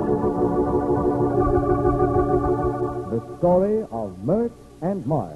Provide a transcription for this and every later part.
The story of Mert and Mart.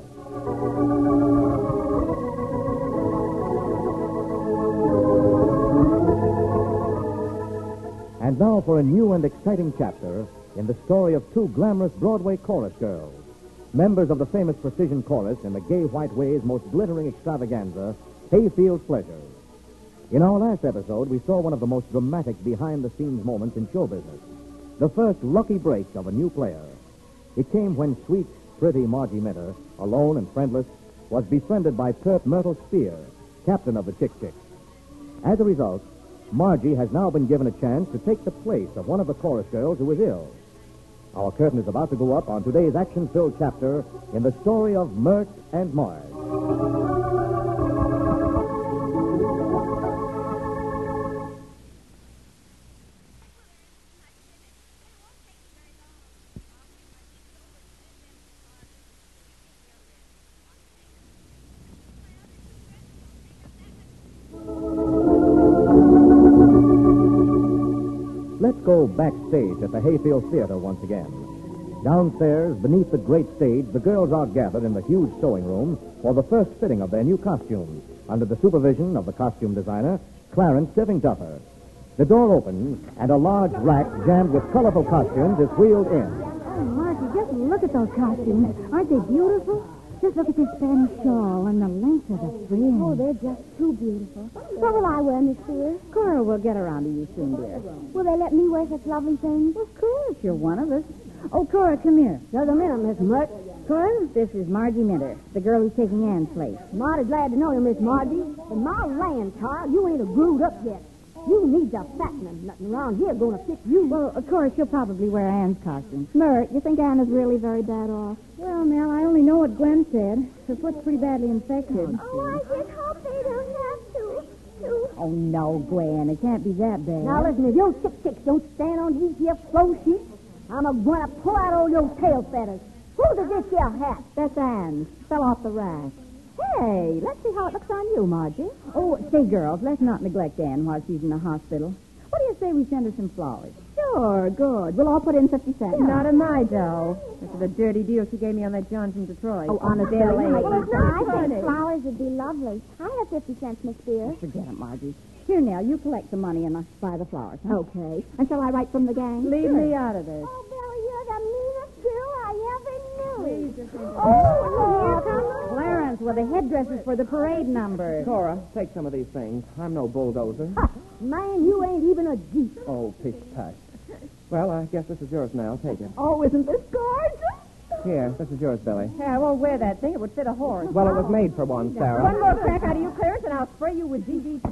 And now for a new and exciting chapter in the story of two glamorous Broadway chorus girls, members of the famous Precision Chorus in the gay white way's most glittering extravaganza, Hayfield Pleasure. In our last episode, we saw one of the most dramatic behind-the-scenes moments in show business, the first lucky break of a new player. It came when sweet, pretty Margie Minter, alone and friendless, was befriended by pert Myrtle Spear, captain of the Chick Chicks. As a result, Margie has now been given a chance to take the place of one of the chorus girls who is ill. Our curtain is about to go up on today's action-filled chapter in the story of Mert and Marge. Let's go backstage at the Hayfield Theater once again. Downstairs, beneath the great stage, the girls are gathered in the huge sewing room for the first fitting of their new costumes, under the supervision of the costume designer, Clarence Siving-Duffer. The door opens, and a large rack jammed with colorful costumes is wheeled in. Oh, Margie, just look at those costumes. Aren't they beautiful? Just look at this Spanish shawl and the length of the fringe. Oh, they're just too beautiful. What will I wear, Miss Spears? Cora will get around to you soon, dear. Will they let me wear such lovely things? Of course, you're one of us. Oh, Cora, come here. Just a minute, Miss Mert. Cora, this is Margie Minter, the girl who's taking Ann's place. Mighty glad to know you, Miss Margie. But my land, child, you ain't a growed up yet. You need to fatten, and nothing around here going to fit you. Well, of course, she'll probably wear Ann's costume. Mert, you think Ann is really very bad off? Well, Nell, I only know what Gwen said. Her foot's pretty badly infected. Oh, I just hope they don't have to. Oh, no, Gwen, it can't be that bad. Now, listen, if your Chick Chicks don't stand on these here flow sheets, I'm going to pull out all your tail feathers. Who's this here hat? That's Ann's. Fell off the rack. Hey, let's see how it looks on you, Margie. Oh, say, girls, let's not neglect Ann while she's in the hospital. What do you say we send her some flowers? Sure, good. We'll all put in 50 cents. Not in my dough. This is a dirty deal she gave me on that John from Detroit. Oh, honest, Bill Billy. A. Well, I think flowers would be lovely. I have 50 cents, Miss Spears. Forget it, Margie. Here, Nell, you collect the money and I'll buy the flowers. Huh? Okay. And shall I write from the gang? Leave me out of this. Oh, Billy, you're the meanest girl I ever knew. Please, just Oh, here comes Clarence with the headdresses for the parade number. Cora, take some of these things. I'm no bulldozer. Ha! Man, you ain't even a Jeep. Oh, pish-pash. Well, I guess this is yours now. Take it. Oh, isn't this gorgeous? Here, this is yours, Billy. Yeah, I won't wear that thing. It would fit a horse. Well, it was made for one, Sarah. One more crack out of you, Clarence, and I'll spray you with DDT.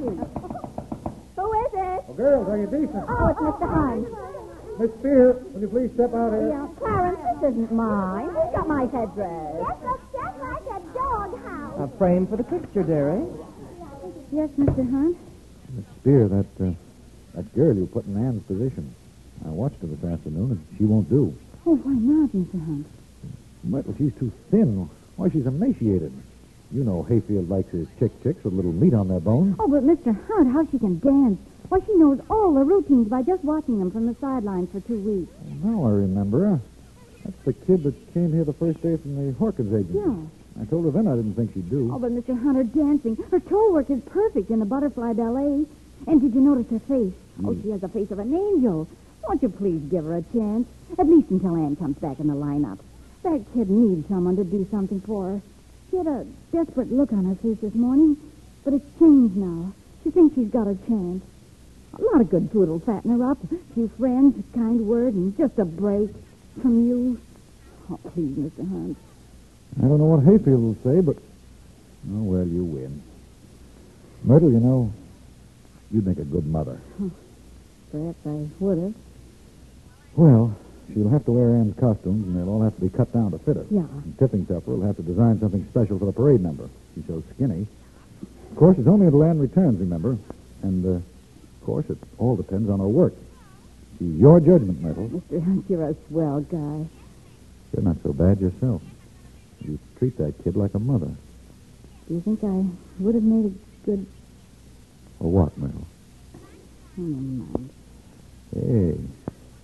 Who is it? Well, girls, are you decent? Oh, it's Mr. Hunt. Miss Spear, will you please step out here? Yeah, Clarence, this isn't mine. Who's got my headdress? This looks just like a doghouse. A frame for the picture, dearie. Yes, Mr. Hunt? Miss Spear, that girl you put in Ann's position. I watched her this afternoon, and she won't do. Oh, why not, Mr. Hunt? Myrtle, she's too thin. Why, she's emaciated. You know Hayfield likes his chicks with a little meat on their bones. Oh, but Mr. Hunt, how she can dance. Why, she knows all the routines by just watching them from the sidelines for 2 weeks. Now I remember. That's the kid that came here the first day from the Hawkins agency. Yeah. I told her then I didn't think she'd do. Oh, but Mr. Hunt, her dancing, her toe work is perfect in the butterfly ballet. And did you notice her face? Oh, she has the face of an angel. Won't you please give her a chance? At least until Ann comes back in the lineup. That kid needs someone to do something for her. She had a desperate look on her face this morning, but it's changed now. She thinks she's got a chance. A lot of good food will fatten her up. A few friends, a kind word, and just a break from you. Oh, please, Mr. Hunt. I don't know what Hayfield will say, but... Oh, well, you win. Myrtle, you know, you'd make a good mother. Perhaps I would have. Well, she'll have to wear Ann's costumes, and they'll all have to be cut down to fit her. Yeah. And Tipping Tupper will have to design something special for the parade number. She's so skinny. Of course, it's only until Ann returns, remember. And, of course, it all depends on her work. She's your judgment, Myrtle. Mr. Hunt, you're a swell guy. You're not so bad yourself. You treat that kid like a mother. Do you think I would have made a good... Or what, Myrtle? Oh, never mind. Hey,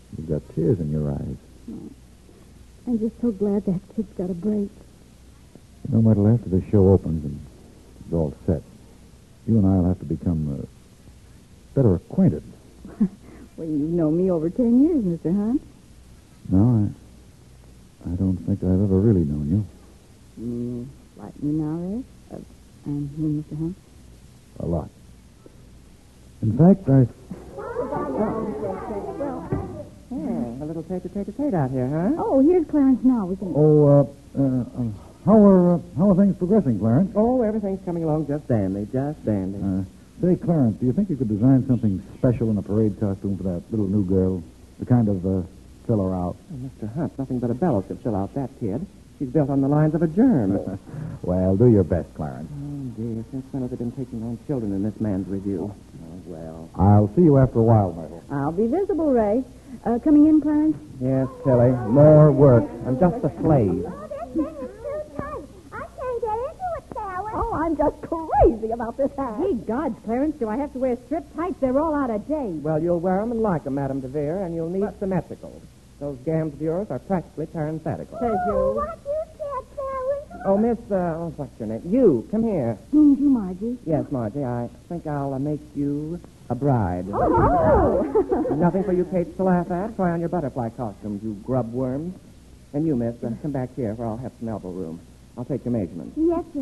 You've got tears in your eyes. I'm just so glad that kid's got a break. You know, Myrtle, after the show opens and it's all set, you and I'll have to become better acquainted. Well, you've known me over 10 years, Mr. Hunt. No, I don't think I've ever really known you. You mean like me now, Ray? And you, Mr. Hunt? A lot. In fact, I... Yeah, a little tete-a-tete out here, huh? Oh, here's Clarence now. We can... How are things progressing, Clarence? Oh, everything's coming along just dandy, just dandy. Say, Clarence, do you think you could design something special in a parade costume for that little new girl? The kind of fill her out. Oh, Mr. Hunt, nothing but a bellows could fill out that kid. She's built on the lines of a germ. Well, do your best, Clarence. Oh, dear, since when have they been taking on children in this man's review? Oh, well. I'll see you after a while, Myrtle. I'll be visible, Ray. Coming in, Clarence? Yes, Tilly, more work. I'm just a slave. Oh, this thing is too tight. I can't get into it, Sarah. Oh, I'm just crazy about this hat. Hey, gods, Clarence, do I have to wear strip tights? They're all out of date. Well, you'll wear 'em and like 'em, Madame DeVere, and you'll need symmetrical. Those gams of yours are practically parenthetical. Oh, what you said, Sarah. Oh, Miss, what's your name? You, come here. Means you, Margie. Yes, Margie, I think I'll make you a bride. Oh! Nothing for you Kates to laugh at. Try on your butterfly costumes, you grub worms. And you, miss, come back here where I'll have some elbow room. I'll take your measurements. Yes, sir.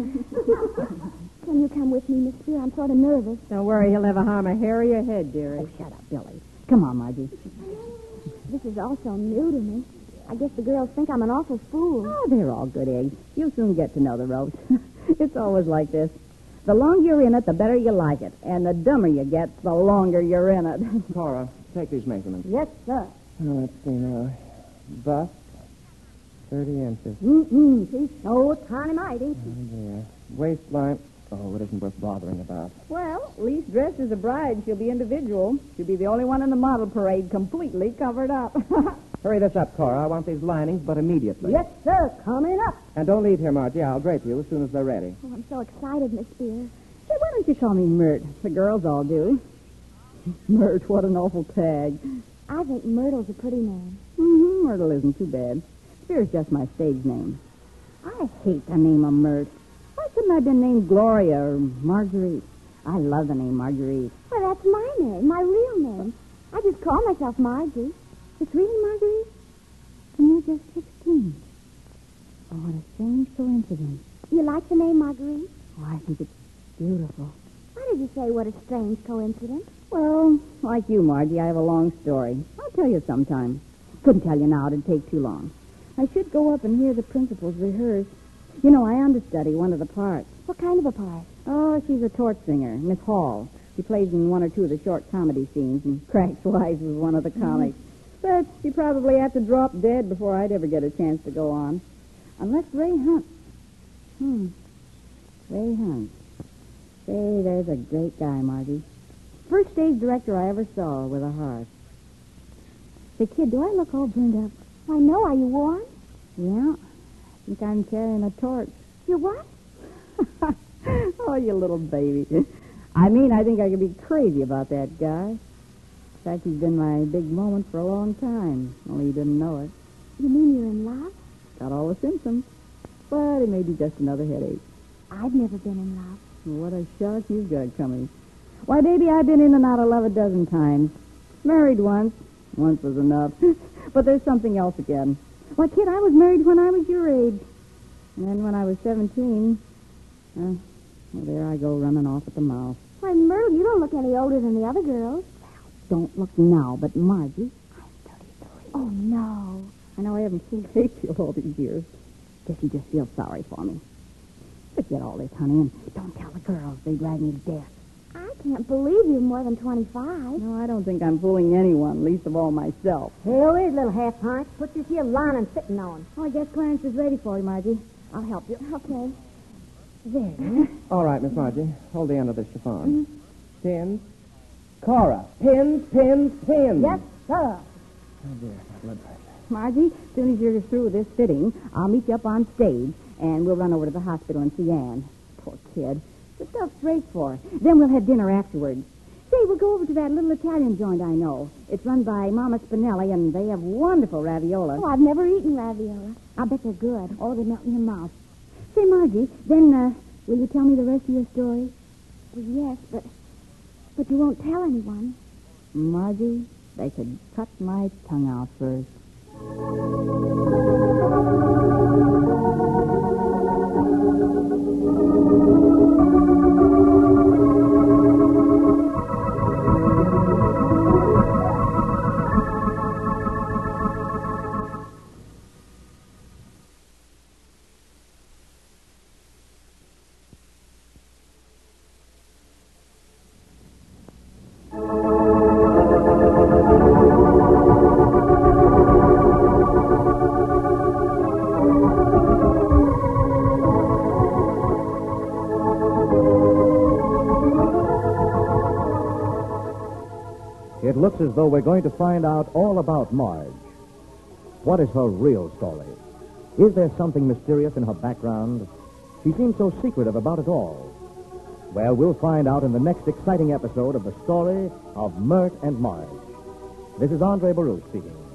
Can you come with me, Miss Spear? I'm sort of nervous. Don't worry, he'll never harm a hair of your head, dearie. Oh, shut up, Billy. Come on, Margie. This is all so new to me. I guess the girls think I'm an awful fool. Oh, they're all good eggs. You'll soon get to know the ropes. It's always like this. The longer you're in it, the better you like it. And the dumber you get, the longer you're in it. Cora, take these measurements. Yes, sir. Let's see now. Bust, 30 inches. She's so tiny mighty. Yeah. Waistline. Oh, it isn't worth bothering about. Well, at least dressed as a bride, she'll be individual. She'll be the only one in the model parade completely covered up. Hurry this up, Cora. I want these linings, but immediately. Yes, sir. Coming up. And don't leave here, Margie. I'll drape you as soon as they're ready. Oh, I'm so excited, Miss Spear. Say, why don't you call me Myrt? The girls all do. Myrt, what an awful tag. I think Myrtle's a pretty name. Mm-hmm, Myrtle isn't too bad. Spear's just my stage name. I hate the name of Myrt. Why couldn't I have been named Gloria or Marguerite? I love the name Marguerite. Well, that's my name, my real name. I just call myself Margie. It's really Marguerite? And you're just 16. Oh, what a strange coincidence. You like the name Marguerite? Oh, I think it's beautiful. Why did you say what a strange coincidence? Well, like you, Margie, I have a long story. I'll tell you sometime. Couldn't tell you now. It'd take too long. I should go up and hear the principals rehearse. You know, I understudy one of the parts. What kind of a part? Oh, she's a torch singer, Miss Hall. She plays in one or two of the short comedy scenes, and cracks wise was one of the comics. But she'd probably have to drop dead before I'd ever get a chance to go on. Unless Ray Hunt. Ray Hunt. Say, there's a great guy, Margie. First stage director I ever saw with a heart. Say, kid, do I look all burned up? Why, no. Are you warm? Yeah. I think I'm carrying a torch. You what? Oh, you little baby. I mean, I think I could be crazy about that guy. In fact, he's been my big moment for a long time, only he didn't know it. You mean you're in love? Got all the symptoms. But it may be just another headache. I've never been in love. What a shock you've got coming. Why, baby, I've been in and out of love a dozen times. Married once. Once was enough. But there's something else again. Why, kid, I was married when I was your age. And then when I was 17, well, there I go running off at the mouth. Why, Myrtle, you don't look any older than the other girls. Don't look now, but Margie, I'm 33. Oh, no. I know I haven't seen Rachel all these years. Guess you just feel sorry for me. Forget all this, honey, and don't tell the girls. They drive me to death. I can't believe you're more than 25. No, I don't think I'm fooling anyone, least of all myself. Here it is, little half-pint. Put this here lining sitting on. Oh, I guess Clarence is ready for you, Margie. I'll help you. Okay. There. All right, Miss Margie. Hold the end of this chiffon. Pins. Cora. Pins, pins, pins. Yes, sir. Oh, dear. My blood pressure. Margie, as soon as you're through with this fitting, I'll meet you up on stage, and we'll run over to the hospital and see Anne. Poor kid. The stuff's straight for her. Then we'll have dinner afterwards. Say, Say, we'll go over to that little Italian joint I know. It's run by Mama Spinelli, and they have wonderful raviola. Oh, I've never eaten ravioli. I bet they're good. Oh, they melt in your mouth. Say, Margie, then, will you tell me the rest of your story? Well, yes, but you won't tell anyone. Margie, they could cut my tongue out first. It looks as though we're going to find out all about Marge. What is her real story? Is there something mysterious in her background? She seems so secretive about it all. Well, we'll find out in the next exciting episode of the story of Mert and Marge. This is Andre Baruch speaking.